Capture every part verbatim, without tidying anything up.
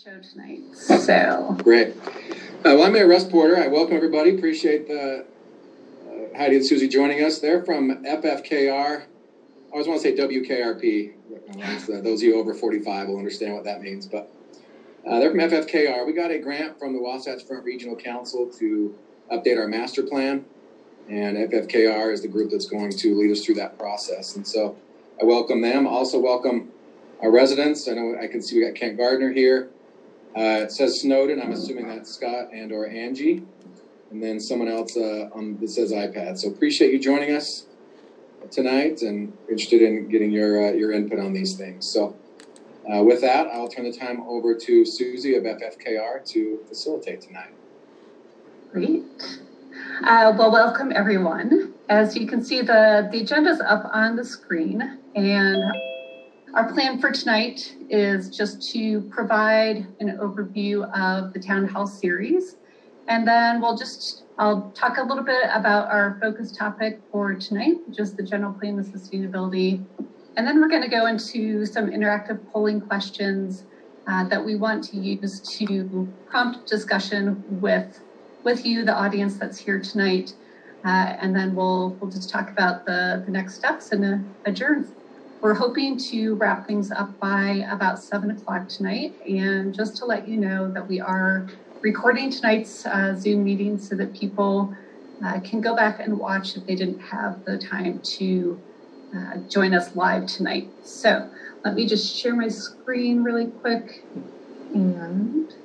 show tonight. So great. Uh, well, I'm Mayor Russ Porter. I welcome everybody. Appreciate the uh, Heidi and Susie joining us. They're from F F K R. I always want to say W K R P. Uh, those of you over forty-five will understand what that means. But uh, they're from F F K R. We got a grant from the Wasatch Front Regional Council to update our master plan, and F F K R is the group that's going to lead us through that process. And so I welcome them. Also welcome our residents. I know I can see we got Kent Gardner here. Uh, it says Snowden. I'm assuming that's Scott and or Angie. And then someone else uh, on that says iPad. So appreciate you joining us tonight and interested in getting your uh, your input on these things. So uh, with that, I'll turn the time over to Susie of F F K R to facilitate tonight. Great. Uh, well, welcome everyone. As you can see, the, the agenda's up on the screen, and our plan for tonight is just to provide an overview of the Town Hall series. And then we'll just, I'll talk a little bit about our focus topic for tonight, which is the general plan of sustainability. And then we're going to go into some interactive polling questions uh, that we want to use to prompt discussion with, with you, the audience that's here tonight. Uh, and then we'll, we'll just talk about the, the next steps and uh, adjourn. We're hoping to wrap things up by about seven o'clock tonight. And just to let you know that we are recording tonight's uh, Zoom meeting so that people uh, can go back and watch if they didn't have the time to uh, join us live tonight. So let me just share my screen really quick. And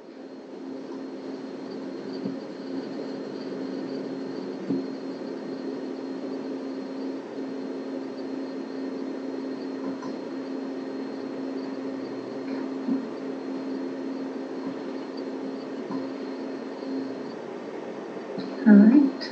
all right.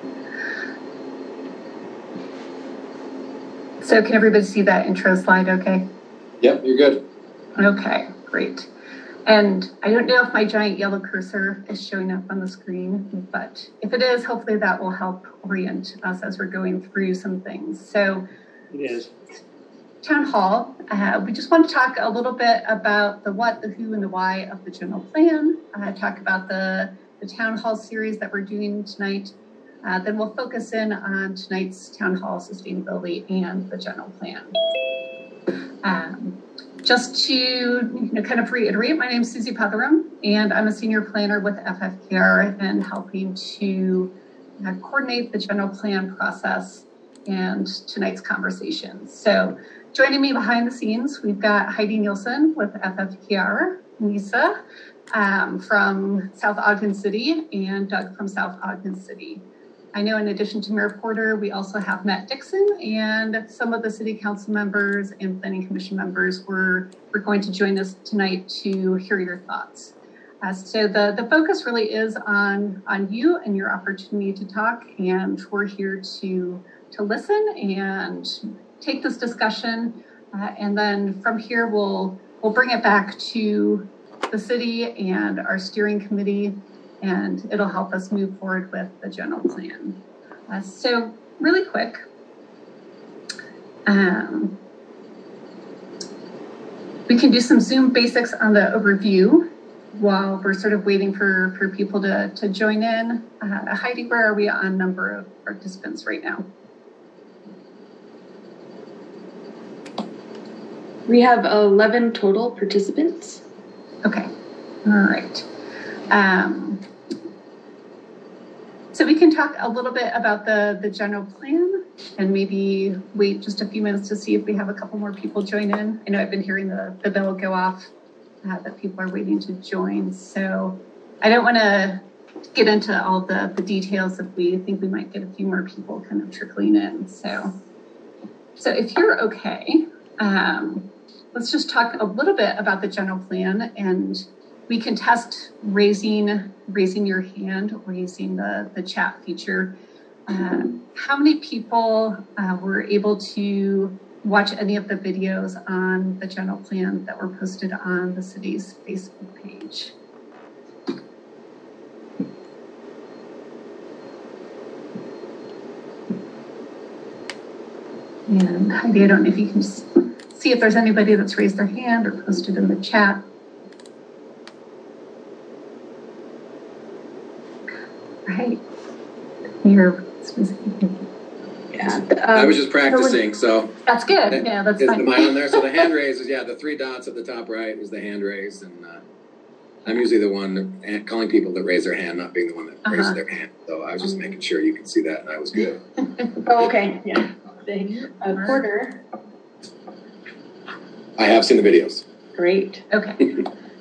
So can everybody see that intro slide okay? Yep, you're good. Okay, great. And I don't know if my giant yellow cursor is showing up on the screen, but if it is, hopefully that will help orient us as we're going through some things. So it is. Town Hall, uh, we just want to talk a little bit about the what, the who, and the why of the general plan, uh, talk about the the Town Hall series that we're doing tonight. Uh, then we'll focus in on tonight's Town Hall sustainability and the general plan. Um, just to you know, kind of reiterate, my name is Susie Petheram, and I'm a senior planner with F F K R and helping to uh, coordinate the general plan process and tonight's conversation. So joining me behind the scenes, we've got Heidi Nielsen with F F K R, Lisa Um, from South Ogden City, and Doug from South Ogden City. I know in addition to Mayor Porter, we also have Matt Dixon and some of the city council members and planning commission members were, were going to join us tonight to hear your thoughts. Uh, so the, the focus really is on, on you and your opportunity to talk, and we're here to, to listen and take this discussion. Uh, and then from here, we'll, we'll bring it back to the city and our steering committee, and it'll help us move forward with the general plan. Uh, so really quick, um, we can do some Zoom basics on the overview while we're sort of waiting for, for people to, to join in. Uh, Heidi, where are we on number of participants right now? We have eleven total participants. Okay, all right. Um, so we can talk a little bit about the, the general plan and maybe wait just a few minutes to see if we have a couple more people join in. I know I've been hearing the, the bell go off uh, that people are waiting to join. So I don't want to get into all the, the details if we think we might get a few more people kind of trickling in. So, so if you're okay, um, let's just talk a little bit about the general plan, and we can test raising raising your hand or using the, the chat feature. Uh, how many people uh, were able to watch any of the videos on the general plan that were posted on the city's Facebook page? And Heidi, I don't know if you can just see if there's anybody that's raised their hand or posted in the chat. Right. You're Yeah. Um, I was just practicing, so. That's good. Yeah, that's is, fine. Am I on there? So the hand raise is, yeah, the three dots at the top right is the hand raise. And uh, I'm usually the one calling people that raise their hand, not being the one that uh-huh. raises their hand. So I was just making sure you can see that, and I was good. Oh, okay. Yeah. The uh, Porter. I have seen the videos. Great. Okay.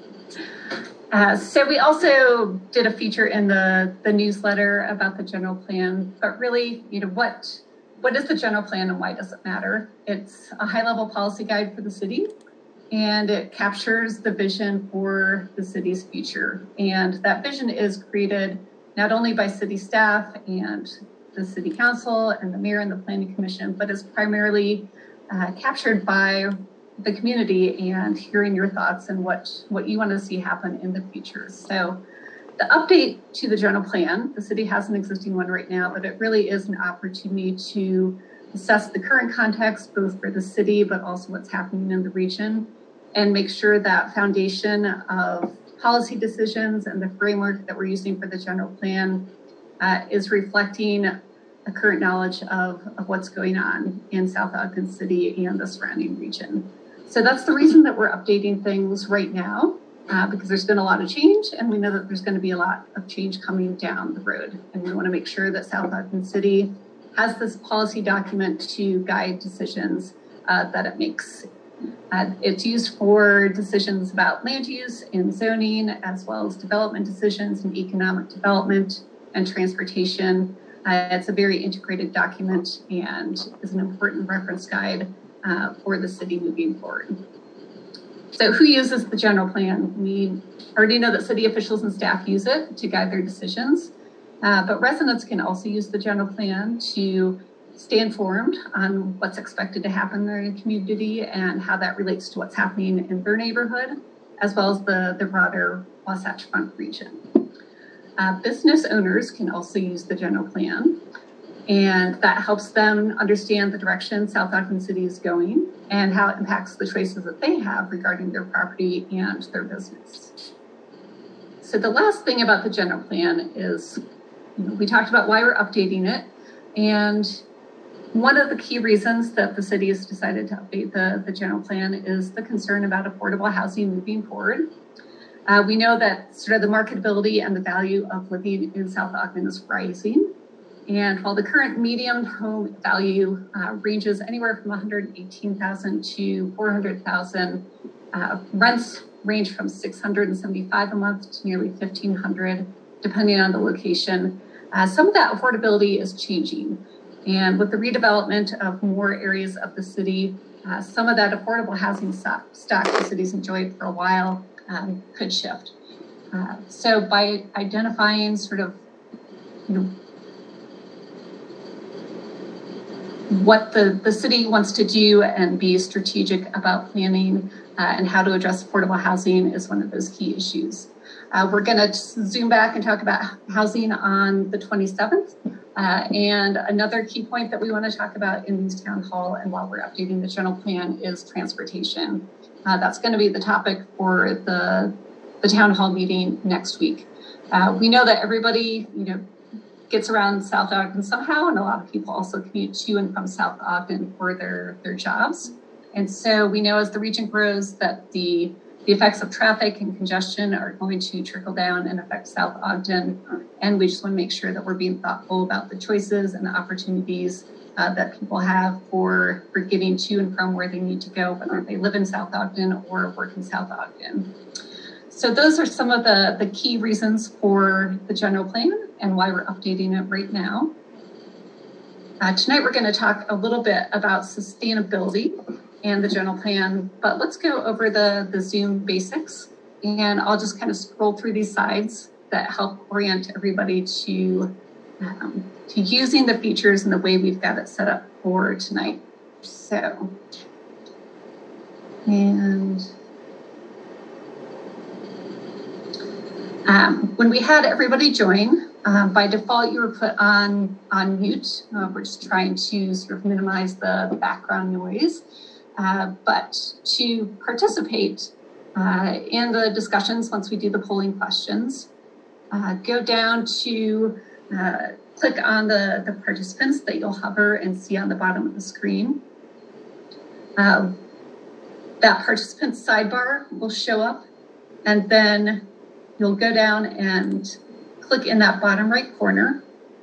Uh, so we also did a feature in the, the newsletter about the general plan, but really, you know, what what is the general plan and why does it matter? It's a high-level policy guide for the city, and it captures the vision for the city's future. And that vision is created not only by city staff and the city council and the mayor and the planning commission, but is primarily uh, captured by the community and hearing your thoughts and what, what you want to see happen in the future. So the update to the general plan, the city has an existing one right now, but it really is an opportunity to assess the current context, both for the city, but also what's happening in the region, and make sure that foundation of policy decisions and the framework that we're using for the general plan uh, is reflecting a current knowledge of, of what's going on in South Ogden City and the surrounding region. So that's the reason that we're updating things right now, uh, because there's been a lot of change, and we know that there's going to be a lot of change coming down the road. And we want to make sure that South Ogden City has this policy document to guide decisions uh, that it makes. Uh, it's used for decisions about land use and zoning, as well as development decisions and economic development and transportation. Uh, it's a very integrated document and is an important reference guide uh, for the city moving forward. So who uses the general plan? We already know that city officials and staff use it to guide their decisions, uh, but residents can also use the general plan to stay informed on what's expected to happen in their community and how that relates to what's happening in their neighborhood, as well as the, the broader Wasatch Front region. Uh, business owners can also use the general plan, and that helps them understand the direction South Ogden City is going and how it impacts the choices that they have regarding their property and their business. So the last thing about the general plan is, you know, we talked about why we're updating it, and one of the key reasons that the city has decided to update the, the general plan is the concern about affordable housing moving forward. Uh, we know that sort of the marketability and the value of living in South Ogden is rising. And while the current median home value uh, ranges anywhere from one hundred eighteen thousand dollars to four hundred thousand dollars, uh, rents range from six hundred seventy-five dollars a month to nearly fifteen hundred dollars, depending on the location. Uh, some of that affordability is changing. And with the redevelopment of more areas of the city, uh, some of that affordable housing stock, stock the city's enjoyed for a while um, could shift. Uh, so by identifying sort of, you know, what the, the city wants to do and be strategic about planning uh, and how to address affordable housing is one of those key issues. Uh, we're going to zoom back and talk about housing on the twenty-seventh. Uh, and another key point that we want to talk about in these town hall and while we're updating the general plan is transportation. Uh, that's going to be the topic for the, the town hall meeting next week. Uh, we know that everybody, you know, gets around South Ogden somehow, and a lot of people also commute to and from South Ogden for their, their jobs. And so we know as the region grows that the The effects of traffic and congestion are going to trickle down and affect South Ogden. And we just want to make sure that we're being thoughtful about the choices and the opportunities uh, that people have for, for getting to and from where they need to go, whether they live in South Ogden or work in South Ogden. So those are some of the, the key reasons for the general plan and why we're updating it right now. Uh, tonight, we're going to talk a little bit about sustainability and the general plan, but let's go over the, the Zoom basics, and I'll just kind of scroll through these slides that help orient everybody to, um, to using the features and the way we've got it set up for tonight. So, and um, when we had everybody join, um, by default, you were put on, on mute. Uh, we're just trying to sort of minimize the, the background noise. Uh, but to participate uh, in the discussions once we do the polling questions, uh, go down to uh, click on the, the participants that you'll hover and see on the bottom of the screen. Uh, that participant sidebar will show up, and then you'll go down and click in that bottom right corner.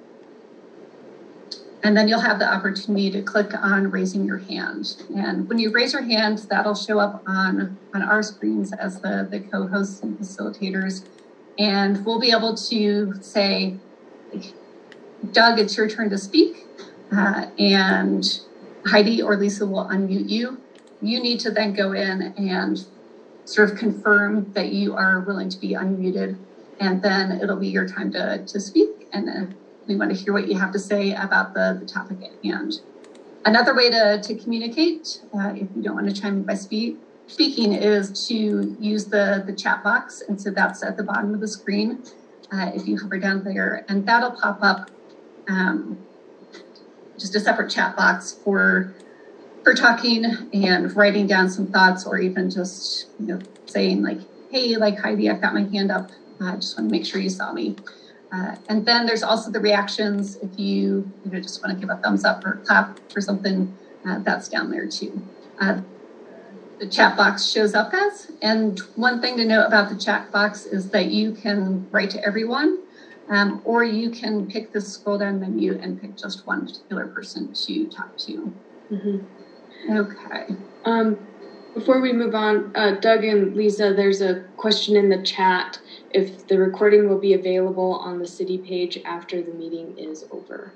And then you'll have the opportunity to click on raising your hand. And when you raise your hand, that'll show up on, on our screens as the, the co-hosts and facilitators. And we'll be able to say, Doug, it's your turn to speak. Uh, and Heidi or Lisa will unmute you. You need to then go in and sort of confirm that you are willing to be unmuted. And then it'll be your time to, to speak. And then we want to hear what you have to say about the, the topic at hand. Another way to, to communicate, uh, if you don't want to chime in by speak, speaking, is to use the, the chat box. And so that's at the bottom of the screen. Uh, if you hover down there, and that'll pop up um, just a separate chat box for, for talking and writing down some thoughts, or even just, you know, saying like, hey, like Heidi, I've got my hand up. I uh, just want to make sure you saw me. Uh, and then there's also the reactions. If you, you know, just want to give a thumbs up or clap for something, uh, that's down there too. Uh, the chat box shows up as. And one thing to note about the chat box is that you can write to everyone, um, or you can pick the scroll down menu and pick just one particular person to talk to. Mm-hmm. Okay. Um, before we move on, uh, Doug and Lisa, there's a question in the chat if the recording will be available on the city page after the meeting is over.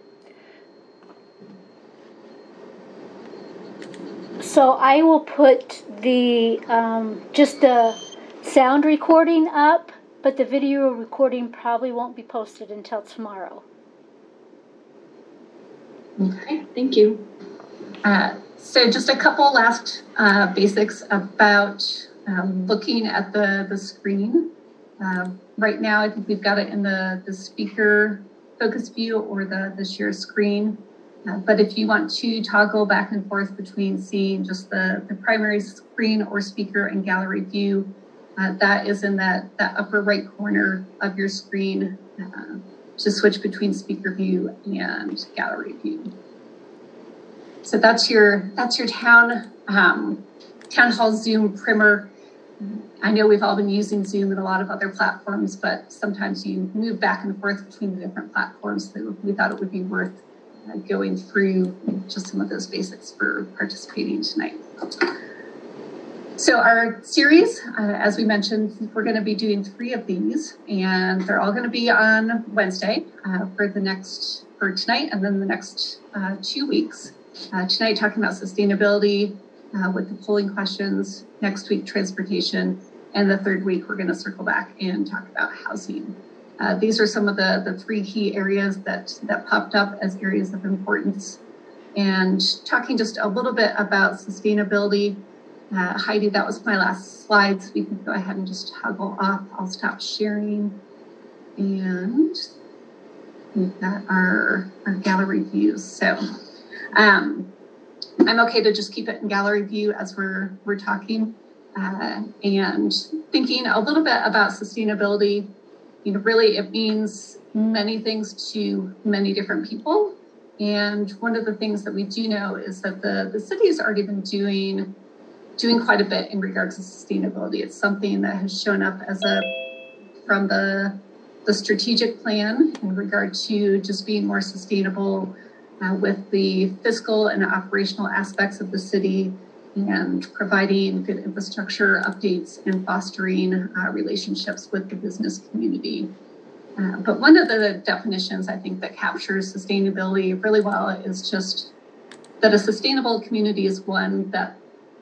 So I will put the um, just the sound recording up, but the video recording probably won't be posted until tomorrow. Okay, thank you. Uh, so just a couple last uh, basics about um, looking at the, the screen. Uh, right now, I think we've got it in the, the speaker focus view or the, the share screen. Uh, but if you want to toggle back and forth between seeing just the, the primary screen or speaker and gallery view, uh, that is in that, that upper right corner of your screen uh, to switch between speaker view and gallery view. So that's your, that's your town, um, town hall Zoom primer. I know we've all been using Zoom and a lot of other platforms, but sometimes you move back and forth between the different platforms. So we thought it would be worth uh, going through just some of those basics for participating tonight. So our series, uh, as we mentioned, we're going to be doing three of these, and they're all going to be on Wednesday uh, for the next, for tonight, and then the next uh, two weeks. Uh, tonight, talking about sustainability uh, with the polling questions. Next week, transportation. And the third week, we're going to circle back and talk about housing. Uh, these are some of the, the three key areas that, that popped up as areas of importance. And talking just a little bit about sustainability. Uh, Heidi, that was my last slide, so we can go ahead and just toggle off. I'll stop sharing. And we've got our, our gallery views. So um, I'm okay to just keep it in gallery view as we're, we're talking. Uh, and thinking a little bit about sustainability, you know, really it means many things to many different people. And one of the things that we do know is that the, the city has already been doing, doing quite a bit in regards to sustainability. It's something that has shown up as a, from the, the strategic plan in regard to just being more sustainable uh, with the fiscal and operational aspects of the city, and providing good infrastructure updates and fostering uh, relationships with the business community. Uh, but one of the definitions I think that captures sustainability really well is just that a sustainable community is one that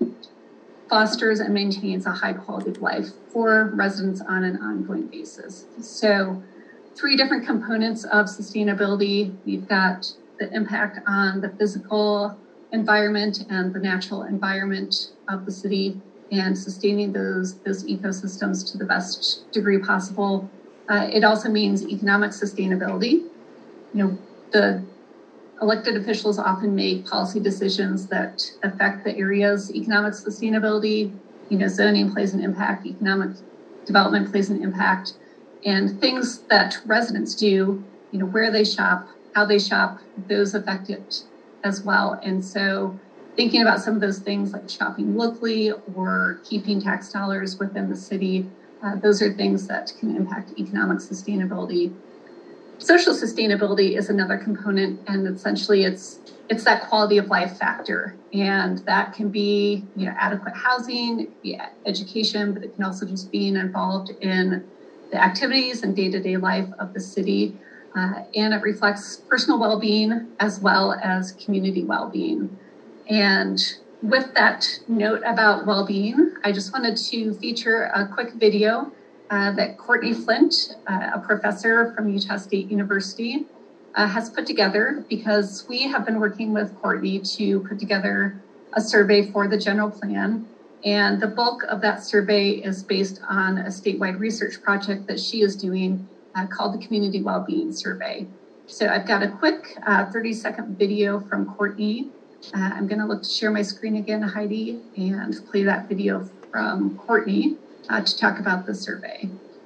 fosters and maintains a high quality of life for residents on an ongoing basis. So three different components of sustainability. We've got the impact on the physical environment and the natural environment of the city, and sustaining those, those ecosystems to the best degree possible. Uh, it also means economic sustainability. You know, the elected officials often make policy decisions that affect the area's economic sustainability. You know, zoning plays an impact, economic development plays an impact, and things that residents do you know, where they shop, how they shop, those affected as well. And so thinking about some of those things like shopping locally or keeping tax dollars within the city, uh, those are things that can impact economic sustainability. Social sustainability is another component, and essentially it's it's that quality of life factor. And that can be, you know, adequate housing, it can be education, but it can also just being involved in the activities and day-to-day life of the city. Uh, and it reflects personal well-being as well as community well-being. And with that note about well-being, I just wanted to feature a quick video uh, that Courtney Flint, uh, a professor from Utah State University, uh, has put together, because we have been working with Courtney to put together a survey for the general plan. And the bulk of that survey is based on a statewide research project that she is doing uh, called the Community Wellbeing Survey. So I've got a quick uh, thirty second video from Courtney. Uh, I'm gonna look to share my screen again, Heidi, and play that video from Courtney uh, to talk about the survey.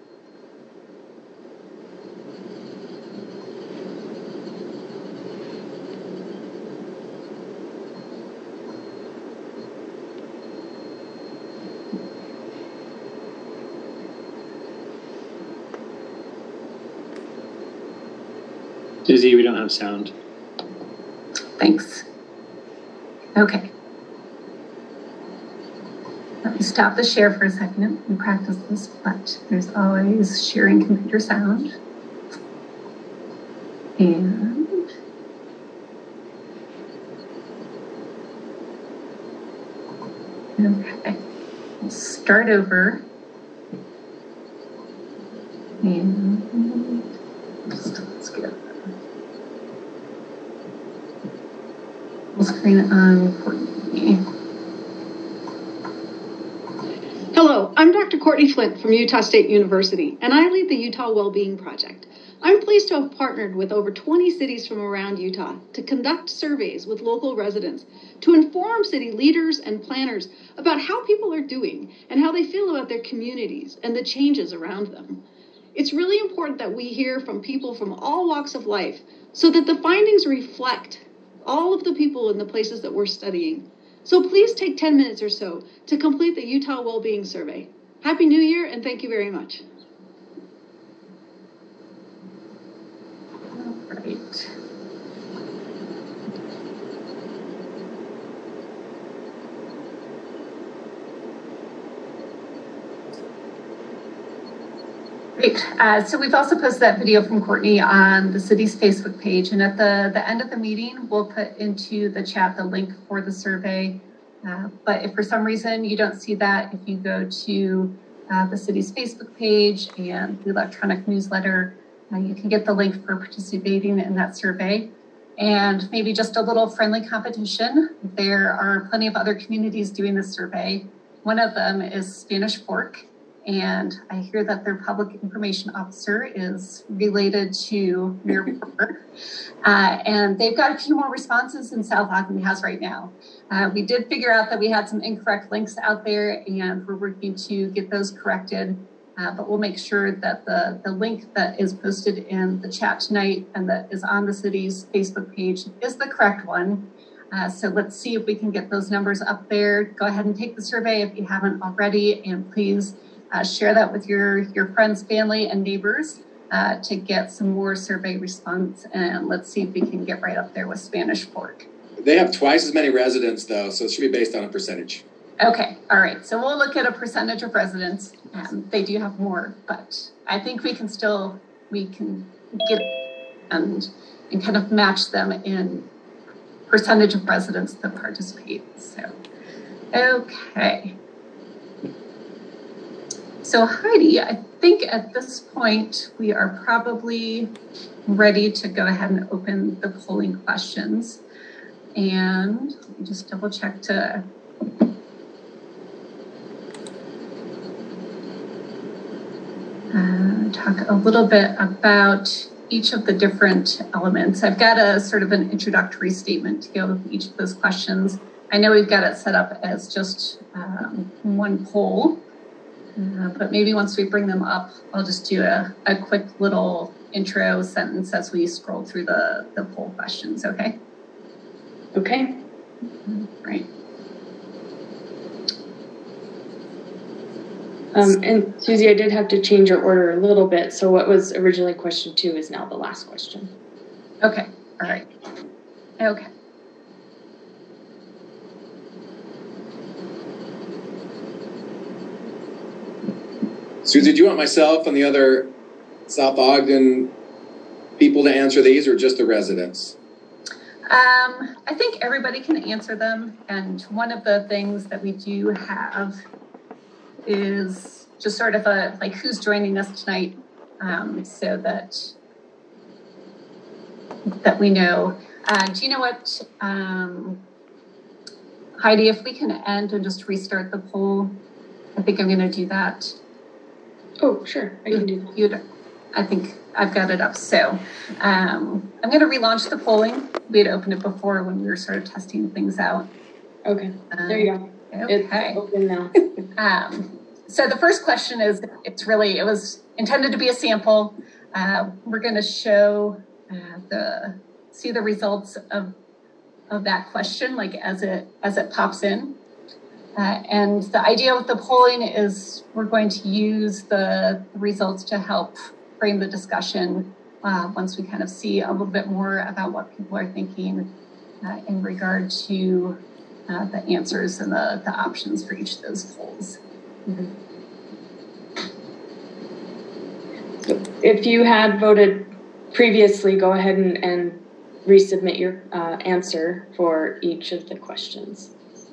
Susie, we don't have sound. Thanks. Okay. Let me stop the share for a second and practice this, but there's always sharing computer sound. And okay, we'll start over. And let's get full screen on Courtney. Hello, I'm Doctor Courtney Flint from Utah State University, and I lead the Utah Wellbeing Project. I'm pleased to have partnered with over twenty cities from around Utah to conduct surveys with local residents to inform city leaders and planners about how people are doing and how they feel about their communities and the changes around them. It's really important that we hear from people from all walks of life so that the findings reflect all of the people in the places that we're studying. So please take ten minutes or so to complete the Utah Wellbeing Survey. Happy New Year, and thank you very much. All right. Great. Uh, so we've also posted that video from Courtney on the city's Facebook page. And at the, the end of the meeting, we'll put into the chat the link for the survey. Uh, but if for some reason you don't see that, if you go to uh, the city's Facebook page and the electronic newsletter, uh, you can get the link for participating in that survey. And maybe just a little friendly competition. There are plenty of other communities doing this survey. One of them is Spanish Fork. And I hear that their public information officer is related to Mayor Porter. Uh, and they've got a few more responses than South Ogden has right now. Uh, we did figure out that we had some incorrect links out there, and we're working to get those corrected. Uh, but we'll make sure that the, the link that is posted in the chat tonight and that is on the city's Facebook page is the correct one. Uh, so let's see if we can get those numbers up there. Go ahead and take the survey if you haven't already, and please Uh, share that with your, your friends, family, and neighbors uh, to get some more survey response. And let's see if we can get right up there with Spanish Fork. They have twice as many residents, though, so it should be based on a percentage. Okay, all right. So we'll look at a percentage of residents. Um, they do have more, but I think we can still, we can get and, and kind of match them in percentage of residents that participate. So, okay. So Heidi, I think at this point, we are probably ready to go ahead and open the polling questions. And let me just double check to uh, talk a little bit about each of the different elements. I've got a sort of an introductory statement to go with each of those questions. I know we've got it set up as just um, one poll. Uh, but maybe once we bring them up, I'll just do a, a quick little intro sentence as we scroll through the, the poll questions, okay? Okay. Right. Um, and Susie, I did have to change your order a little bit. So what was originally question two is now the last question. Okay. All right. Okay. Susie, do you want myself and the other South Ogden people to answer these, or just the residents? Um, I think everybody can answer them. And one of the things that we do have is just sort of a, like, who's joining us tonight, um, so that, that we know. Uh, do you know what, um, Heidi, if we can end and just restart the poll, I think I'm going to do that. Oh, sure. I can do that. You'd, I think I've got it up. So um, I'm going to relaunch the polling. We had opened it before when we were sort of testing things out. Okay. Um, there you go. Okay. It's open now. um, so the first question is, it's really, it was intended to be a sample. Uh, we're going to show uh, the, see the results of, of that question, like as it, as it pops in. Uh, and the idea with the polling is we're going to use the results to help frame the discussion uh, once we kind of see a little bit more about what people are thinking uh, in regard to uh, the answers and the, the options for each of those polls. Mm-hmm. So if you had voted previously, go ahead and, and resubmit your uh, answer for each of the questions.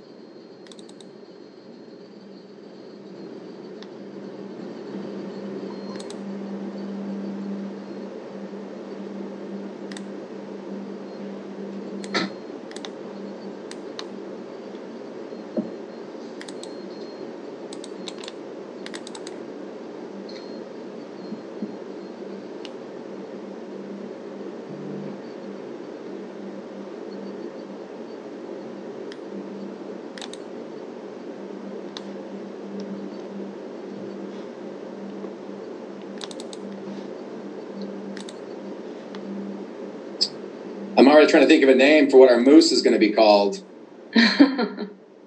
I'm already trying to think of a name for what our moose is going to be called. uh,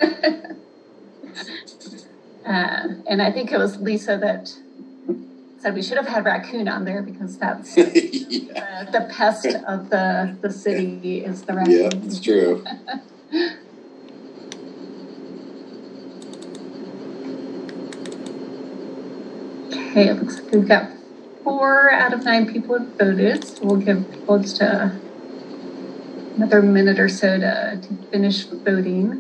and I think it was Lisa that said we should have had raccoon on there because that's yeah. the, the pest of the, the city is the raccoon. Yeah, it's true. Okay, it looks like we've got four out of nine people have voted. So we'll give people just a another minute or so to, to finish voting.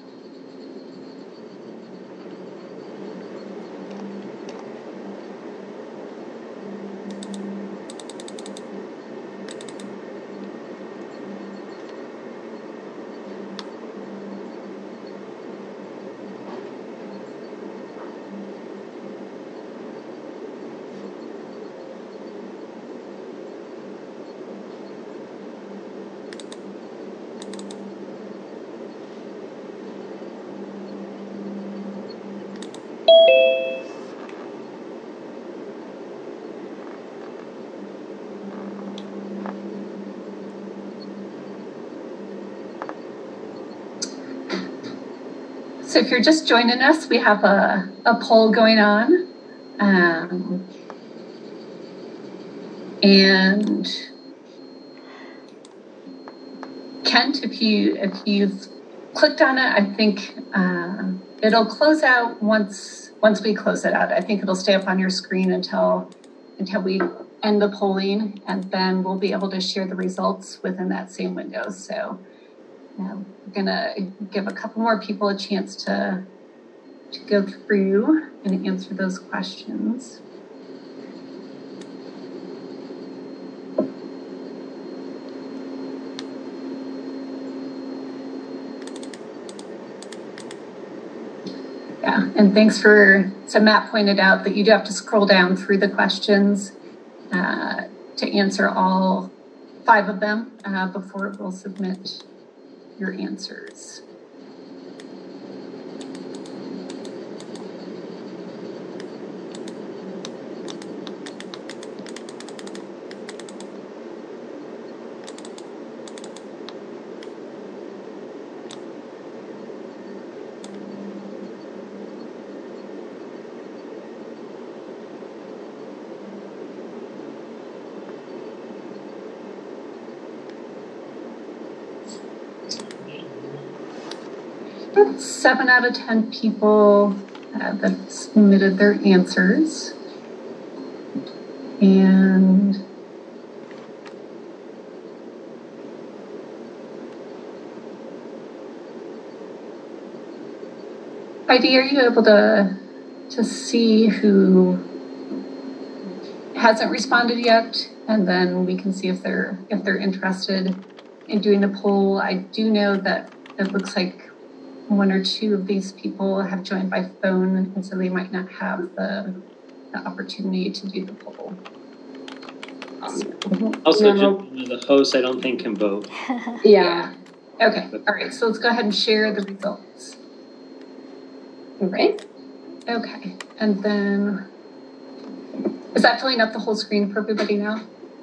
So if you're just joining us, we have a, a poll going on. Um, and Kent, if you if you've clicked on it, I think uh, it'll close out once once we close it out. I think it'll stay up on your screen until until we end the polling, and then we'll be able to share the results within that same window. So uh, we're gonna give a couple more people a chance to to go through and answer those questions. Yeah, and thanks for, so Matt pointed out that you do have to scroll down through the questions uh, to answer all five of them uh, before we'll submit your answers. got seven out of ten people uh, that submitted their answers. And Heidi, are you able to to see who hasn't responded yet? And then we can see if they're if they're interested in doing a poll. I do know that it looks like one or two of these people have joined by phone, and so they might not have the, the opportunity to do the poll. Also, No. just, the host, I don't think, can vote. Yeah. Okay, all right, so let's go ahead and share the results. All right. Okay, and then, is that filling up the whole screen for everybody now?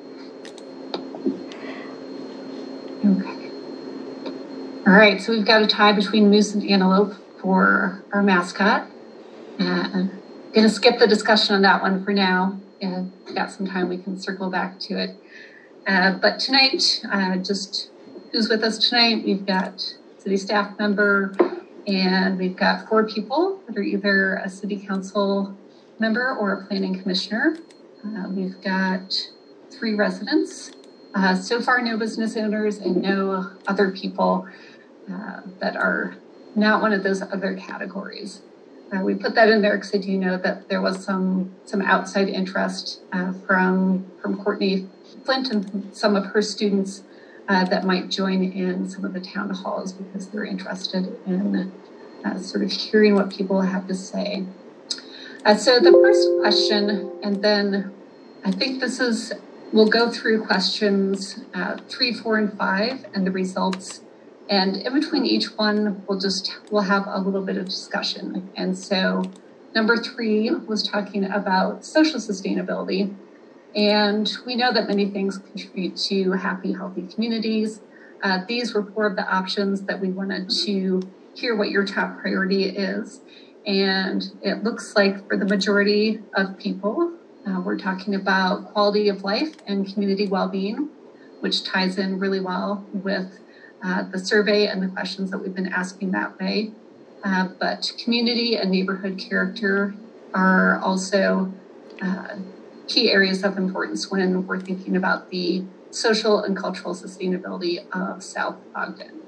Okay. All right, so we've got a tie between moose and antelope for our mascot. Uh, I'm gonna skip the discussion on that one for now. Yeah, we've got some time, we can circle back to it. Uh, but tonight, uh, just who's with us tonight? We've got city staff member, and we've got four people that are either a city council member or a planning commissioner. Uh, we've got three residents. Uh, so far, no business owners and no other people uh, that are not one of those other categories. Uh, we put that in there because I do know that there was some some outside interest uh, from from Courtney Flint and some of her students uh, that might join in some of the town halls because they're interested in uh, sort of hearing what people have to say. Uh, so the first question, and then I think this is, we'll go through questions uh, three, four, and five and the results. And in between each one, we'll just, we'll have a little bit of discussion. And so number three was talking about social sustainability. And we know that many things contribute to happy, healthy communities. Uh, these were four of the options that we wanted to hear what your top priority is. And it looks like for the majority of people, uh, we're talking about quality of life and community well-being, which ties in really well with uh, the survey and the questions that we've been asking that way. Uh, but community and neighborhood character are also uh, key areas of importance when we're thinking about the social and cultural sustainability of South Ogden.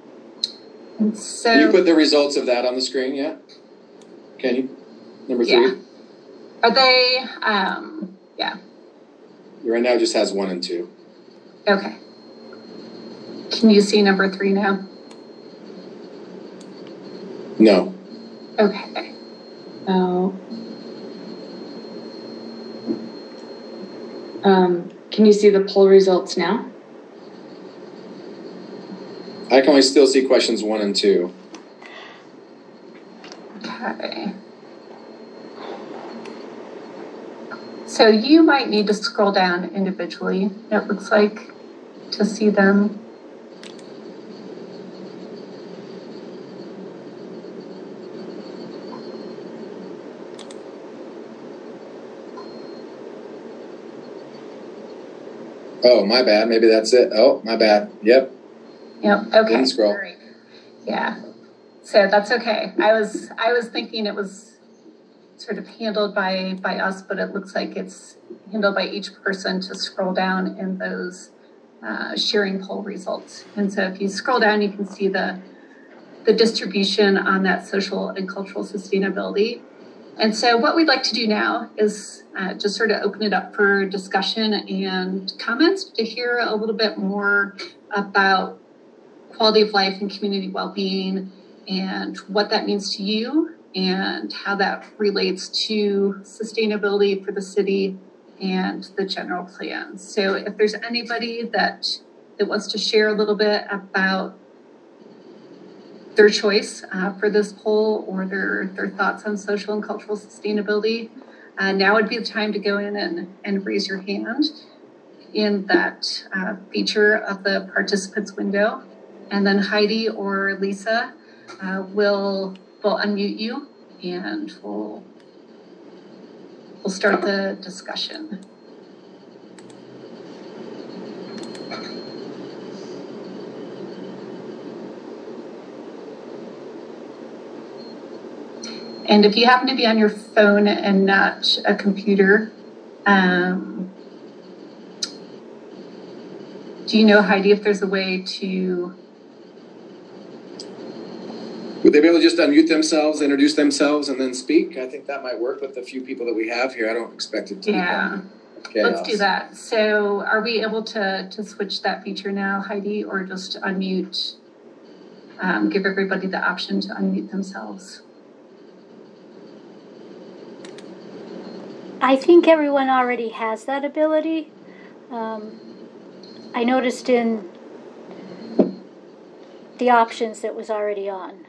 And so, Can you put the results of that on the screen yet? Can you? Number three? Yeah. Are they, um, yeah. Right now it just has one and two. Okay. Can you see number three now? No. Okay. Oh. Um, can you see the poll results now? I can only still see questions one and two. Okay. So you might need to scroll down individually, it looks like, to see them. Oh, my bad. Maybe that's it. Oh, my bad. Yep. Yep. Okay. Didn't scroll. All right. Yeah. So that's okay. I was I was thinking it was sort of handled by by us, but it looks like it's handled by each person to scroll down in those uh, sharing poll results. And so if you scroll down, you can see the the distribution on that social and cultural sustainability. And so what we'd like to do now is uh, just sort of open it up for discussion and comments to hear a little bit more about quality of life and community well-being and what that means to you and how that relates to sustainability for the city and the general plan. So if there's anybody that, that wants to share a little bit about their choice uh, for this poll or their, their thoughts on social and cultural sustainability, uh, now would be the time to go in and, and raise your hand in that uh, feature of the participants window. And then Heidi or Lisa uh, will, will unmute you and we'll, we'll start the discussion. And if you happen to be on your phone and not a computer, um, do you know, Heidi, if there's a way to... Would they be able to just unmute themselves, introduce themselves, and then speak? I think that might work with the few people that we have here. I don't expect it to. Yeah, be let's do that. So are we able to, to switch that feature now, Heidi, or just unmute, um, give everybody the option to unmute themselves? I think everyone already has that ability. Um, I noticed in the options that was already on.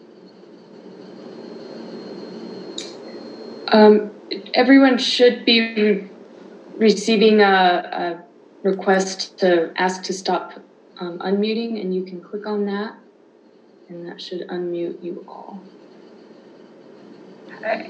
Um, everyone should be re- receiving a, a request to ask to stop um, unmuting, and you can click on that, and that should unmute you all. Okay.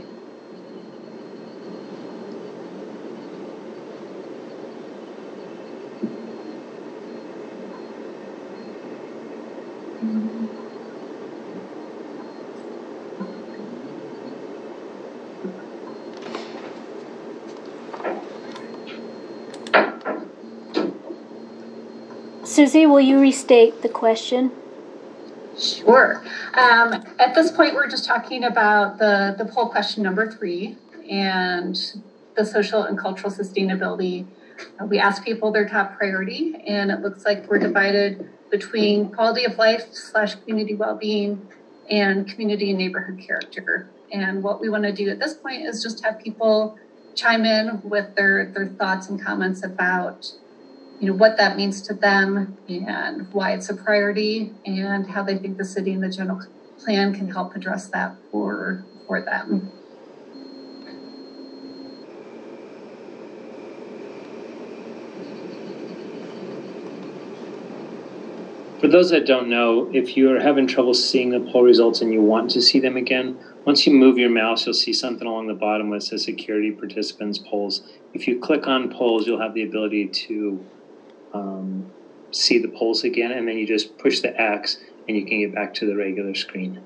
Susie, will you restate the question? Sure. Um, at this point, we're just talking about the, the poll question number three and the social and cultural sustainability. Uh, we asked people their top priority, and it looks like we're divided between quality of life slash community well-being and community and neighborhood character. And what we want to do at this point is just have people chime in with their, their thoughts and comments about, you know, what that means to them and why it's a priority and how they think the city and the general plan can help address that for, for them. For those that don't know, if you're having trouble seeing the poll results and you want to see them again, once you move your mouse, you'll see something along the bottom where it says security participants polls. If you click on polls, you'll have the ability to um, see the polls again, and then you just push the X and you can get back to the regular screen.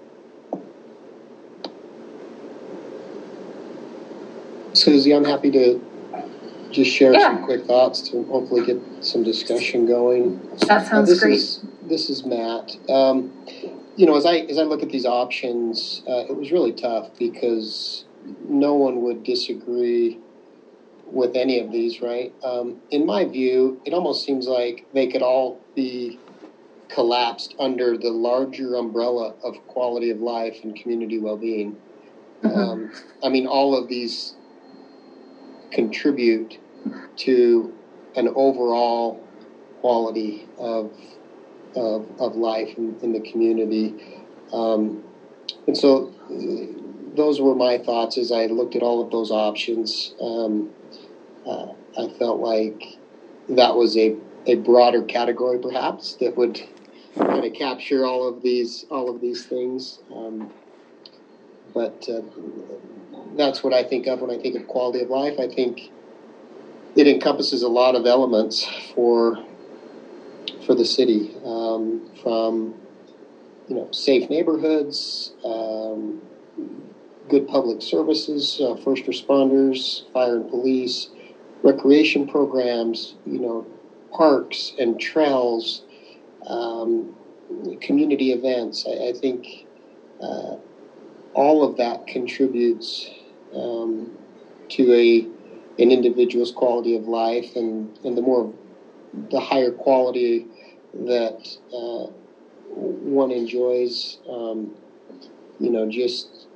Susie, I'm happy to just share Yeah. some quick thoughts to hopefully get some discussion going. That sounds uh, this great. Is, this is Matt. Um, you know, as I as I look at these options, uh, it was really tough because no one would disagree with any of these, right? Um, in my view, it almost seems like they could all be collapsed under the larger umbrella of quality of life and community well-being. Mm-hmm. Um, I mean, all of these contribute to an overall quality of of, of life in, in the community. Um, and so uh, those were my thoughts as I looked at all of those options. Um, uh, I felt like that was a, a broader category perhaps that would kind of capture all of these all of these things. Um, but uh, that's what I think of when I think of quality of life. I think it encompasses a lot of elements for for the city, um, from you know safe neighborhoods, um, good public services, uh, first responders, fire and police, recreation programs, you know, parks and trails, um, community events. I, I think uh, all of that contributes um, to a an individual's quality of life, and, and the more the higher quality that uh, one enjoys, um, you know, just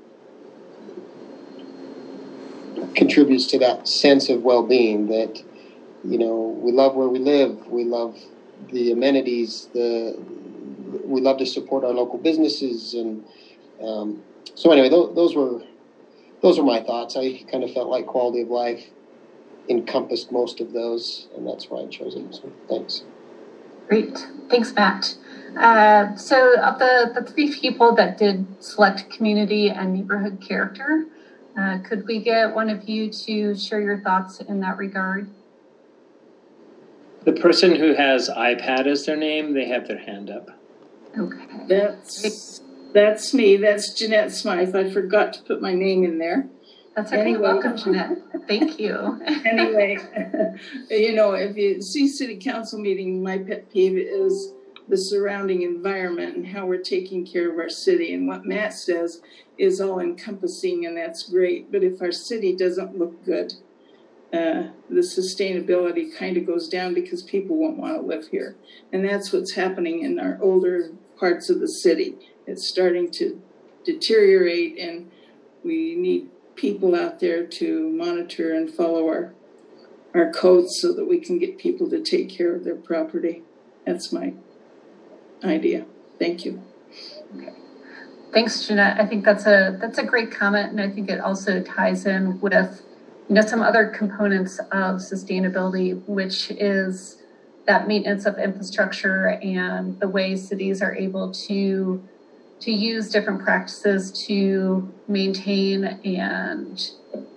contributes to that sense of well-being that, you know, we love where we live, we love the amenities, the we love to support our local businesses, and um, so anyway, th- those were those were my thoughts. I kind of felt like quality of life encompassed most of those, and that's why I chose it. So thanks. Great. Thanks, Matt. Uh, so of the, the three people that did select community and neighborhood character, uh, could we get one of you to share your thoughts in that regard? The person who has iPad as their name, they have their hand up. Okay. That's That's me. That's Jeanette Smythe. I forgot to put my name in there. That's okay. Anyway. Welcome, Jeanette. Thank you. Anyway, you know, if you see city council meeting, my pet peeve is the surrounding environment and how we're taking care of our city. And what Matt says is all encompassing, and that's great. But if our city doesn't look good, uh, the sustainability kind of goes down because people won't want to live here. And that's what's happening in our older parts of the city. It's starting to deteriorate, and we need people out there to monitor and follow our our codes so that we can get people to take care of their property. That's my idea. Thank you. Okay. Thanks, Jeanette. I think that's a that's a great comment, and I think it also ties in with you know some other components of sustainability, which is that maintenance of infrastructure and the way cities are able to to use different practices to maintain and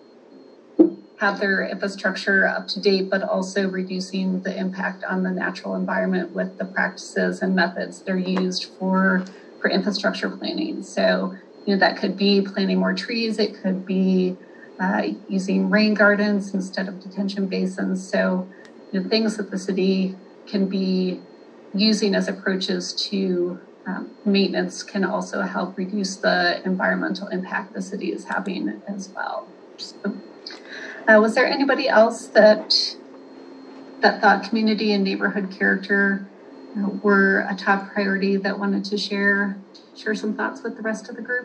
have their infrastructure up to date, but also reducing the impact on the natural environment with the practices and methods that are used for, for infrastructure planning. So, you know, that could be planting more trees. It could be uh, using rain gardens instead of detention basins. So, you know, things that the city can be using as approaches to Um, maintenance can also help reduce the environmental impact the city is having as well. So, uh, was there anybody else that that thought community and neighborhood character uh, were a top priority that wanted to share share some thoughts with the rest of the group?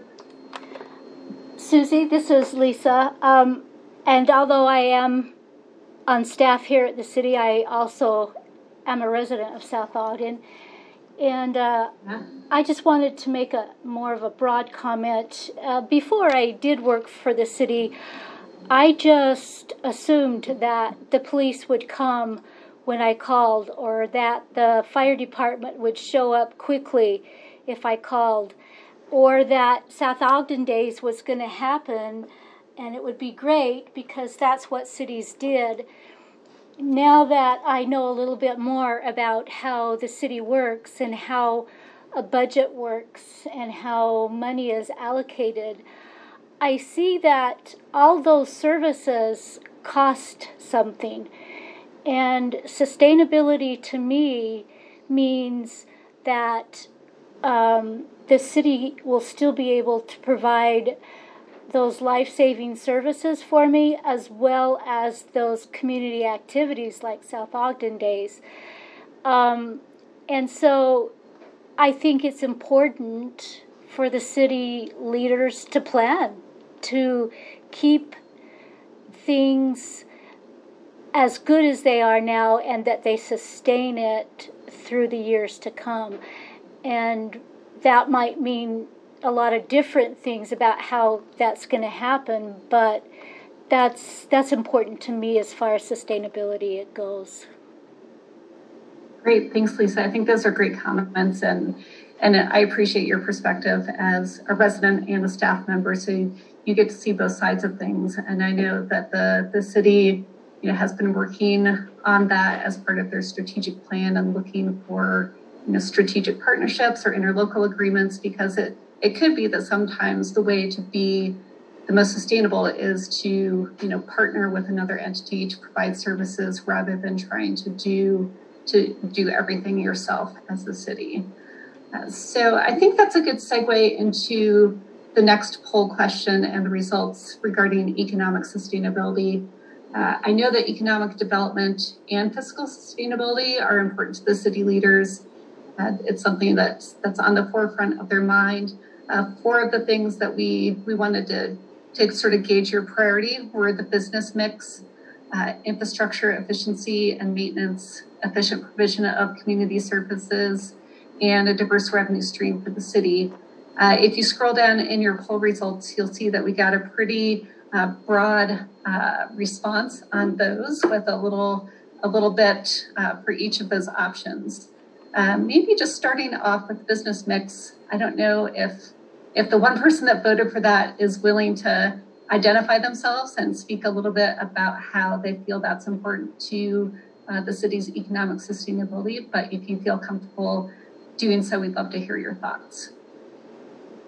Susie, this is Lisa. Um, and although I am on staff here at the city, I also am a resident of South Ogden. And uh, yeah. I just wanted to make a more of a broad comment. Uh, before I did work for the city, I just assumed that the police would come when I called, or that the fire department would show up quickly if I called, or that South Ogden Days was going to happen and it would be great because that's what cities did. Now that I know a little bit more about how the city works and how a budget works and how money is allocated, I see that all those services cost something. And sustainability to me means that um, the city will still be able to provide those life-saving services for me, as well as those community activities like South Ogden Days. Um, and so I think it's important for the city leaders to plan, to keep things as good as they are now, and that they sustain it through the years to come. And that might mean a lot of different things about how that's going to happen, but that's that's important to me as far as sustainability it goes. Great, thanks, Lisa. I think those are great comments, and and I appreciate your perspective as a resident and a staff member, so you, you get to see both sides of things. And I know that the the city, you know, has been working on that as part of their strategic plan and looking for, you know, strategic partnerships or interlocal agreements, because it It could be that sometimes the way to be the most sustainable is to, you know, partner with another entity to provide services rather than trying to do to do everything yourself as the city. Uh, so I think that's a good segue into the next poll question and the results regarding economic sustainability. Uh, I know that economic development and fiscal sustainability are important to the city leaders. Uh, it's something that's that's on the forefront of their mind. Uh, four of the things that we, we wanted to, to sort of gauge your priority were the business mix, uh, infrastructure efficiency and maintenance, efficient provision of community services, and a diverse revenue stream for the city. Uh, if you scroll down in your poll results, you'll see that we got a pretty uh, broad uh, response on those, with a little, a little bit uh, for each of those options. Um, maybe just starting off with business mix. I don't know if if the one person that voted for that is willing to identify themselves and speak a little bit about how they feel that's important to uh, the city's economic sustainability. But if you feel comfortable doing so, we'd love to hear your thoughts.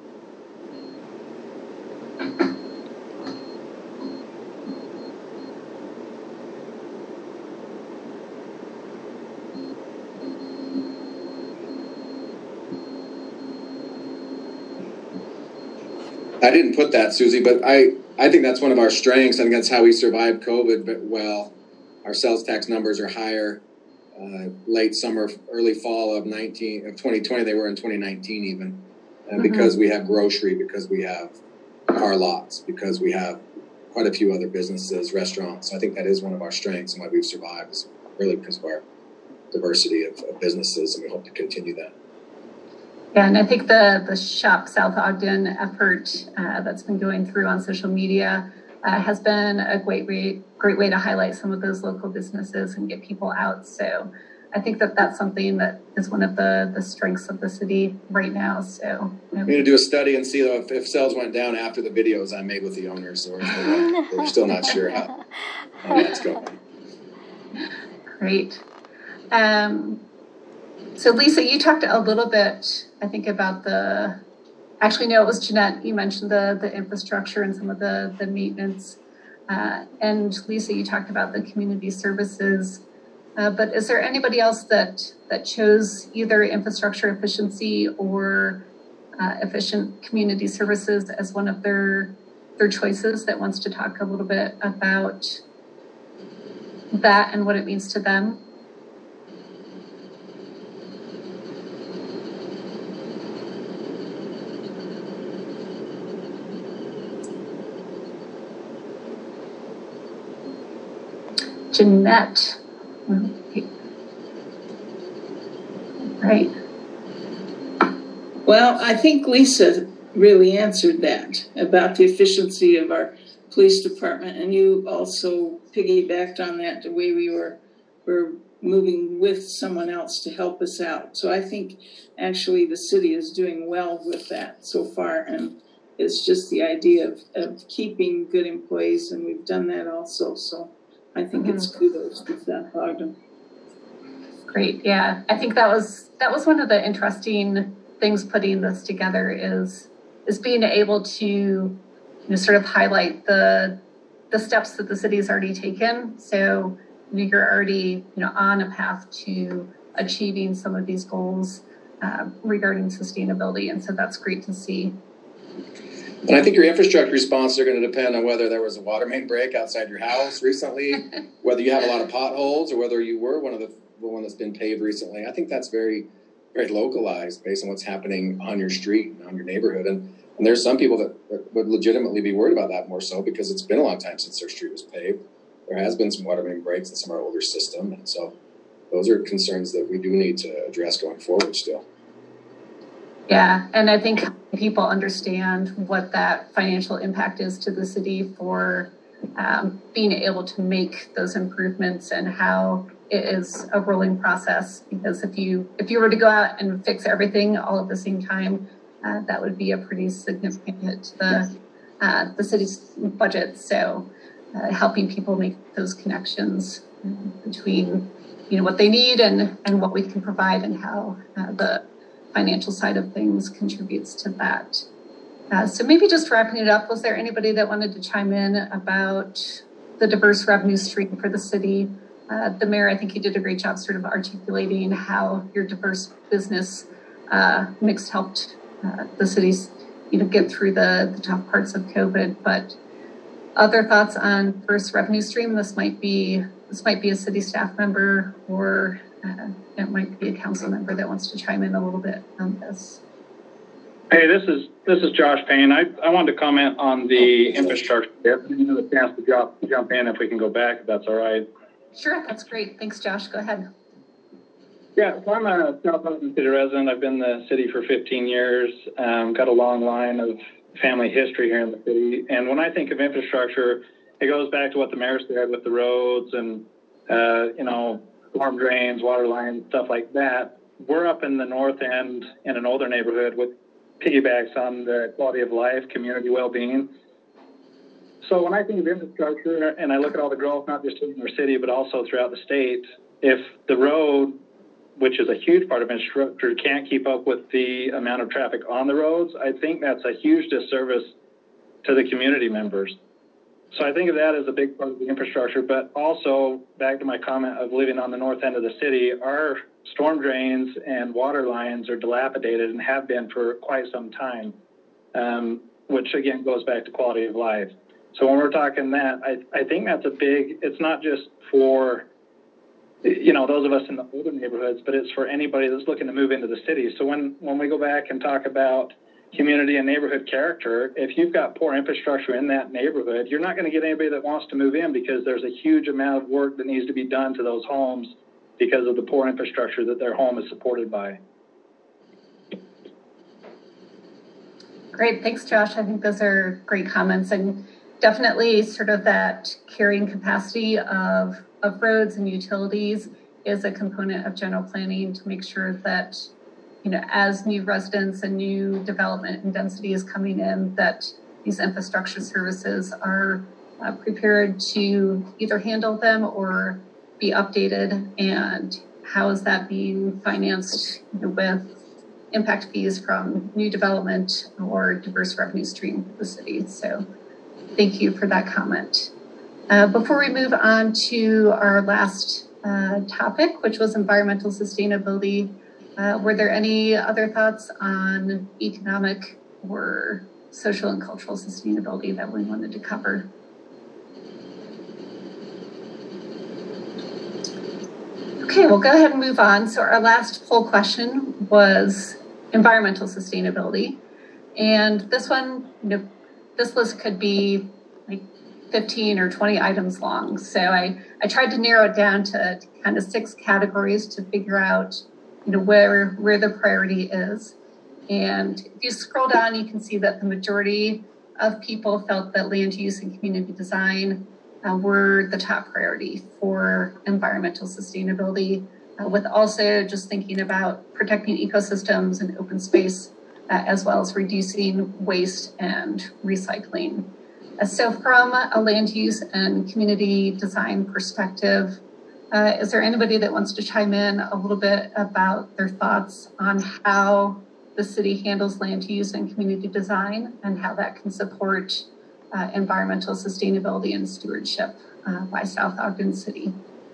I didn't put that, Susie, but I, I think that's one of our strengths. I think that's how we survived COVID but well. Our sales tax numbers are higher. Uh, late summer, early fall of nineteen of twenty twenty, they were in twenty nineteen even, uh, mm-hmm. because we have grocery, because we have car lots, because we have quite a few other businesses, restaurants. So I think that is one of our strengths and why we've survived, is really because of our diversity of, of businesses, and we hope to continue that. Yeah, and I think the, the Shop South Ogden effort uh, that's been going through on social media uh, has been a great way, great way to highlight some of those local businesses and get people out. So I think that that's something that is one of the, the strengths of the city right now. So you know, we need to do a study and see if, if sales went down after the videos I made with the owners, or we're, we're still not sure how, how that's going. Great. Um, so Lisa, you talked a little bit, I think, about the, actually, no, it was Jeanette, you mentioned the, the infrastructure and some of the, the maintenance. Uh, and Lisa, you talked about the community services. Uh, but is there anybody else that, that chose either infrastructure efficiency or uh, efficient community services as one of their, their choices that wants to talk a little bit about that and what it means to them? Jeanette. Right. Well, I think Lisa really answered that about the efficiency of our police department, and you also piggybacked on that, the way we were were moving with someone else to help us out. So I think actually the city is doing well with that so far, and it's just the idea of, of keeping good employees, and we've done that also. So I think mm-hmm. it's kudos to South Ogden. Great, yeah. I think that was that was one of the interesting things putting this together is is being able to you know, sort of highlight the the steps that the city's already taken. So you know, you're already you know on a path to achieving some of these goals uh, regarding sustainability, and so that's great to see. And I think your infrastructure responses are going to depend on whether there was a water main break outside your house recently, whether you have a lot of potholes, or whether you were one of the, the one that's been paved recently. I think that's very, very localized based on what's happening on your street and on your neighborhood. And, and there's some people that, that would legitimately be worried about that more so because it's been a long time since their street was paved. There has been some water main breaks in some of our older system. And so those are concerns that we do need to address going forward still. Yeah, and I think people understand what that financial impact is to the city for um, being able to make those improvements, and how it is a rolling process. Because if you if you were to go out and fix everything all at the same time, uh, that would be a pretty significant hit to the uh, the city's budget. So, uh, helping people make those connections between you know what they need and and what we can provide, and how uh, the financial side of things contributes to that. Uh, so maybe just wrapping it up, was there anybody that wanted to chime in about the diverse revenue stream for the city? Uh, the mayor, I think he did a great job sort of articulating how your diverse business uh, mix helped uh, the cities, you know, get through the, the tough parts of COVID. But other thoughts on diverse revenue stream? This might be this might be a city staff member, or uh, it might be a council member that wants to chime in a little bit on this. Hey, this is this is Josh Payne. I, I wanted to comment on the infrastructure. You know, the chance to jump jump in if we can go back, if that's all right. Sure, that's great. Thanks, Josh. Go ahead. Yeah, so I'm a South Ogden City resident. I've been in the city for fifteen years. Um, got a long line of family history here in the city. And when I think of infrastructure, it goes back to what the mayor said with the roads and uh, you know. storm drains, water lines, stuff like that. We're up in the north end in an older neighborhood with piggybacks on the quality of life, community well-being. So when I think of infrastructure and I look at all the growth, not just in our city, but also throughout the state, if the road, which is a huge part of infrastructure, can't keep up with the amount of traffic on the roads, I think that's a huge disservice to the community members. So I think of that as a big part of the infrastructure, but also back to my comment of living on the north end of the city, our storm drains and water lines are dilapidated and have been for quite some time, um, which again goes back to quality of life. So when we're talking that, I, I think that's a big, it's not just for, you know, those of us in the older neighborhoods, but it's for anybody that's looking to move into the city. So when, when we go back and talk about community and neighborhood character, if you've got poor infrastructure in that neighborhood, you're not going to get anybody that wants to move in because there's a huge amount of work that needs to be done to those homes because of the poor infrastructure that their home is supported by. Great, thanks, Josh. I think those are great comments, and definitely sort of that carrying capacity of, of roads and utilities is a component of general planning to make sure that, you know, as new residents and new development and density is coming in, that these infrastructure services are uh, prepared to either handle them or be updated, and how is that being financed, you know, with impact fees from new development or diverse revenue stream for the city. So thank you for that comment. Uh, before we move on to our last uh, topic, which was environmental sustainability, uh, were there any other thoughts on economic or social and cultural sustainability that we wanted to cover? Okay, we'll go ahead and move on. So our last poll question was environmental sustainability. And this one, you know, this list could be like fifteen or twenty items long. So I, I tried to narrow it down to, to kind of six categories to figure out, you know, where, where the priority is. And if you scroll down, you can see that the majority of people felt that land use and community design Uh, were the top priority for environmental sustainability, uh, with also just thinking about protecting ecosystems and open space, uh, as well as reducing waste and recycling. Uh, so from a land use and community design perspective, uh, is there anybody that wants to chime in a little bit about their thoughts on how the city handles land use and community design and how that can support Uh, environmental sustainability and stewardship uh, by South Ogden City?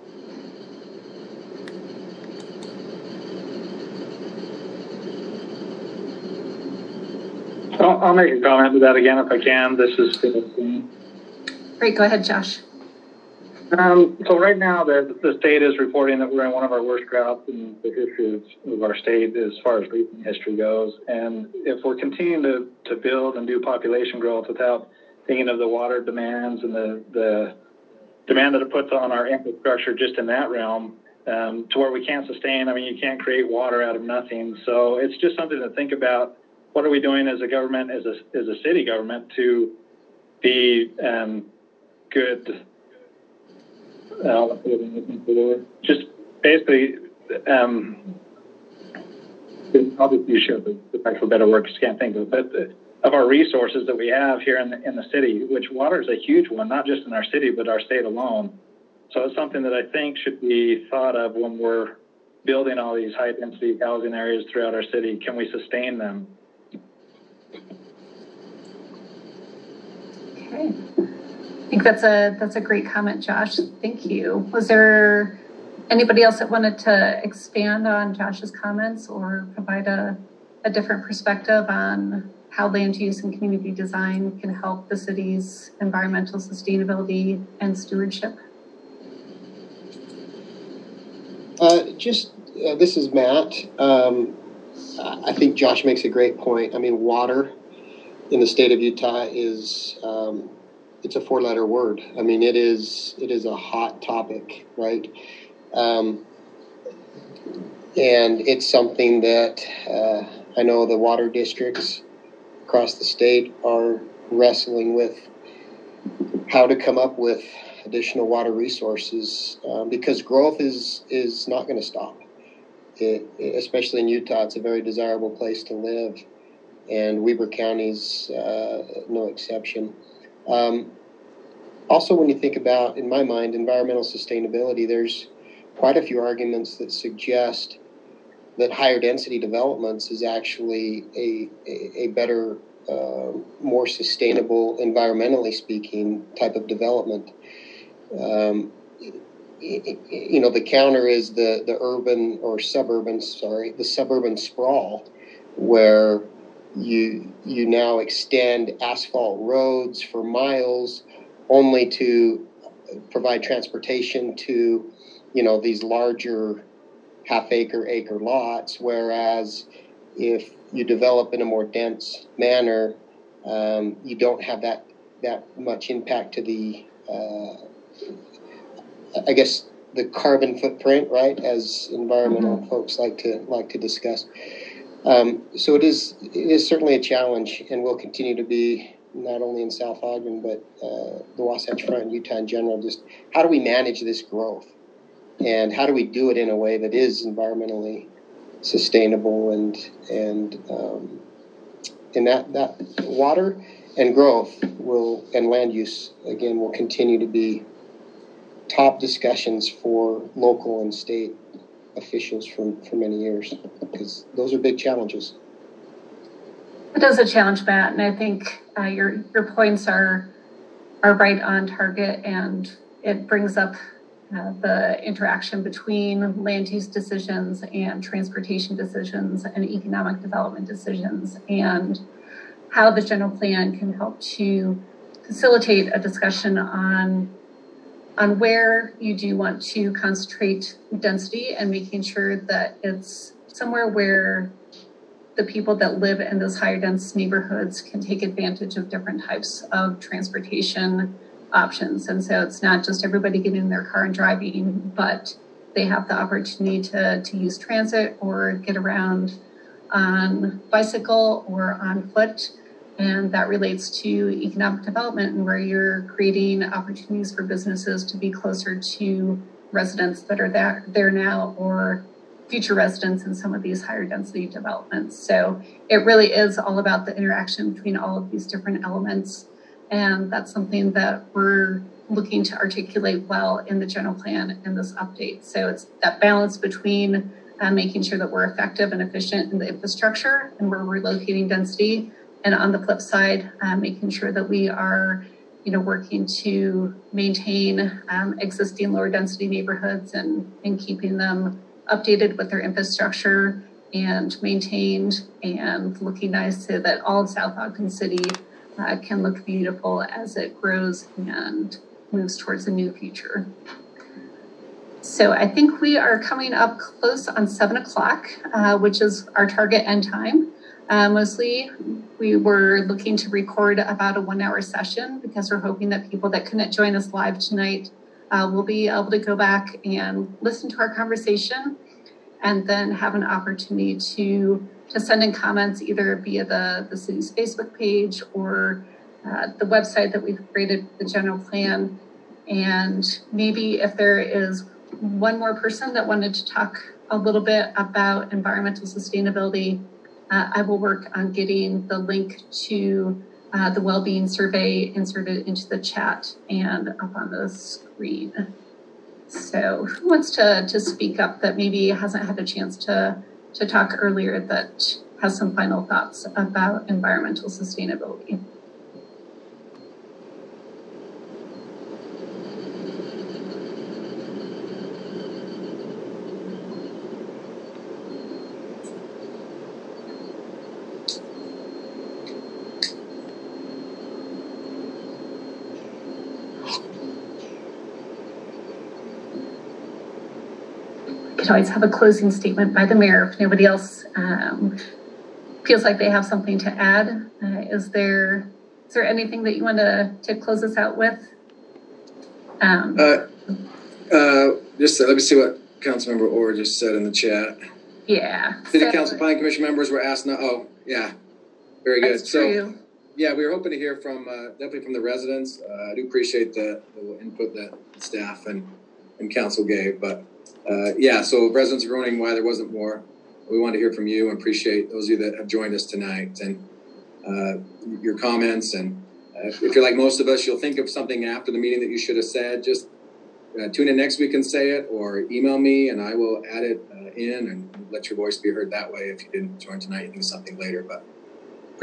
I'll, I'll make a comment to that again if I can. This is great. Go ahead, Josh. Um, so right now, the, the state is reporting that we're in one of our worst droughts in the history of, of our state as far as recent history goes. And if we're continuing to, to build and do population growth without thinking of the water demands and the, the demand that it puts on our infrastructure just in that realm, um, to where we can't sustain. I mean, you can't create water out of nothing. So it's just something to think about. What are we doing as a government, as a, as a city government, to be um, good, uh, just basically, um, I'll just use share the, the fact for better words, can't think of it, but uh, of our resources that we have here in the, in the city, which water is a huge one, not just in our city, but our state alone. So it's something that I think should be thought of when we're building all these high density housing areas throughout our city. Can we sustain them? Okay. I think that's a, that's a great comment, Josh. Thank you. Was there anybody else that wanted to expand on Josh's comments or provide a, a different perspective on how land use and community design can help the city's environmental sustainability and stewardship? Uh, just, uh, this is Matt. Um, I think Josh makes a great point. I mean, water in the state of Utah is, um, it's a four-letter word. I mean, it is, it is a hot topic, right? Um, and it's something that uh, I know the water districts across the state are wrestling with how to come up with additional water resources, um, because growth is is not going to stop. It, especially in Utah, it's a very desirable place to live, and Weber County's uh, no exception. Um, also, when you think about, in my mind, environmental sustainability, there's quite a few arguments that suggest that higher density developments is actually a, a, a better uh, more sustainable, environmentally speaking, type of development. Um, you know, the counter is the, the urban or suburban, sorry, the suburban sprawl, where you you now extend asphalt roads for miles only to provide transportation to, you know, these larger half acre, acre lots, whereas if you develop in a more dense manner, um, you don't have that that much impact to the uh, I guess the carbon footprint, right, as environmental mm-hmm. folks like to like to discuss. Um, so it is it is certainly a challenge, and will continue to be, not only in South Ogden but uh, the Wasatch Front, Utah in general. Just how do we manage this growth, and how do we do it in a way that is environmentally sustainable, and and um, and that that water and growth will and land use again will continue to be top discussions for local and state officials for, for many years, because those are big challenges. It is a challenge, Matt, and I think uh, your your points are are right on target, and it brings up uh, the interaction between land use decisions and transportation decisions and economic development decisions, and how the general plan can help to facilitate a discussion on on where you do want to concentrate density, and making sure that it's somewhere where the people that live in those higher dense neighborhoods can take advantage of different types of transportation options. And so it's not just everybody getting in their car and driving, but they have the opportunity to, to use transit or get around on bicycle or on foot. And that relates to economic development, and where you're creating opportunities for businesses to be closer to residents that are there, there now, or future residents in some of these higher density developments. So it really is all about the interaction between all of these different elements. And that's something that we're looking to articulate well in the general plan in this update. So it's that balance between uh, making sure that we're effective and efficient in the infrastructure and where we're relocating density, and on the flip side, uh, making sure that we are, you know, working to maintain um, existing lower density neighborhoods and, and keeping them updated with their infrastructure and maintained and looking nice, so that all of South Ogden City uh, can look beautiful as it grows and moves towards a new future. So I think we are coming up close on seven o'clock, uh, which is our target end time. Uh, mostly, we were looking to record about a one-hour session, because we're hoping that people that couldn't join us live tonight uh, will be able to go back and listen to our conversation, and then have an opportunity to to send in comments either via the, the city's Facebook page or uh, the website that we've created, the general plan. And maybe if there is one more person that wanted to talk a little bit about environmental sustainability, Uh, I will work on getting the link to uh, the well-being survey inserted into the chat and up on the screen. So who wants to, to speak up that maybe hasn't had a chance to, to talk earlier, that has some final thoughts about environmental sustainability? Could always have a closing statement by the mayor if nobody else um, feels like they have something to add. Uh, is there is there anything that you want to, to close us out with? Um, uh, uh, just uh, let me see what Councilmember Orr just said in the chat. Yeah. City so, Council Planning Commission members were asked. No, oh, yeah, very good. That's so, true. yeah, we were hoping to hear from uh, definitely from the residents. Uh, I do appreciate the, the input that staff and and council gave, but. Uh, yeah, so residents are wondering why there wasn't more. We want to hear from you and appreciate those of you that have joined us tonight and uh, your comments. And uh, if you're like most of us, you'll think of something after the meeting that you should have said. Just uh, tune in next week and say it, or email me and I will add it uh, in and let your voice be heard that way. If you didn't join tonight, you think of something later. But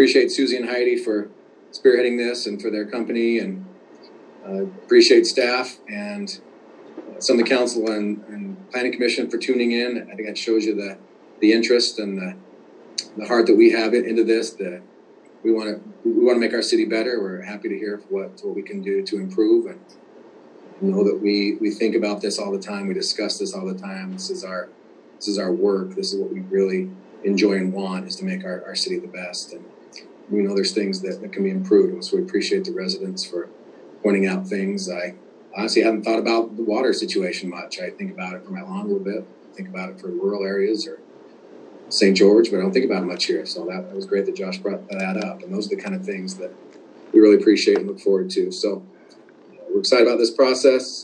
appreciate Susie and Heidi for spearheading this and for their company, and uh, appreciate staff and some of the council and, and planning commission for tuning in. I think that shows you the, the interest and the, the heart that we have into this. The, we want to we want to make our city better. We're happy to hear what, what we can do to improve, and know that we, we think about this all the time. We discuss this all the time. This is our this is our work. This is what we really enjoy and want, is to make our, our city the best. And we know there's things that, that can be improved. And so we appreciate the residents for pointing out things. I honestly haven't thought about the water situation much. I think about it for my lawn a little bit. I think about it for rural areas or Saint George, but I don't think about it much here. So that, that was great that Josh brought that up. And those are the kind of things that we really appreciate and look forward to. So uh, we're excited about this process.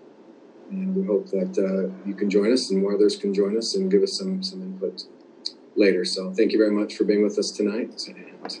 And we hope that uh, you can join us and more others can join us and give us some, some input later. So thank you very much for being with us tonight. And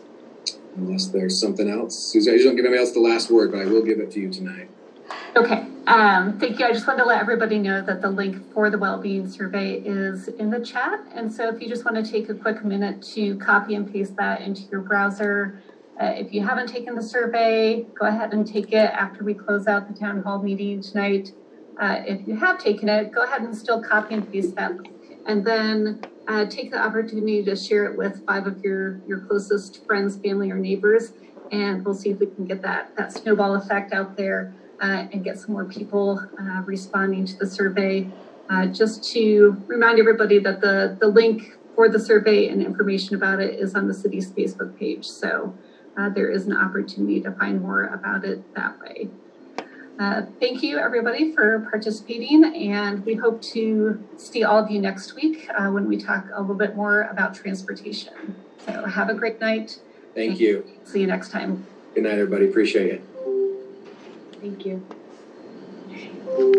unless there's something else, Susie, I usually don't give anybody else the last word, but I will give it to you tonight. Okay, um, thank you. I just wanted to let everybody know that the link for the Wellbeing Survey is in the chat. And so if you just want to take a quick minute to copy and paste that into your browser. Uh, if you haven't taken the survey, go ahead and take it after we close out the town hall meeting tonight. Uh, if you have taken it, go ahead and still copy and paste that link. And then uh, take the opportunity to share it with five of your, your closest friends, family, or neighbors. And we'll see if we can get that, that snowball effect out there. Uh, and get some more people uh, responding to the survey. Uh, just to remind everybody that the, the link for the survey and information about it is on the city's Facebook page. So uh, there is an opportunity to find more about it that way. Uh, thank you, everybody, for participating. And we hope to see all of you next week uh, when we talk a little bit more about transportation. So have a great night. Thank you. See you next time. Good night, everybody. Appreciate it. Thank you.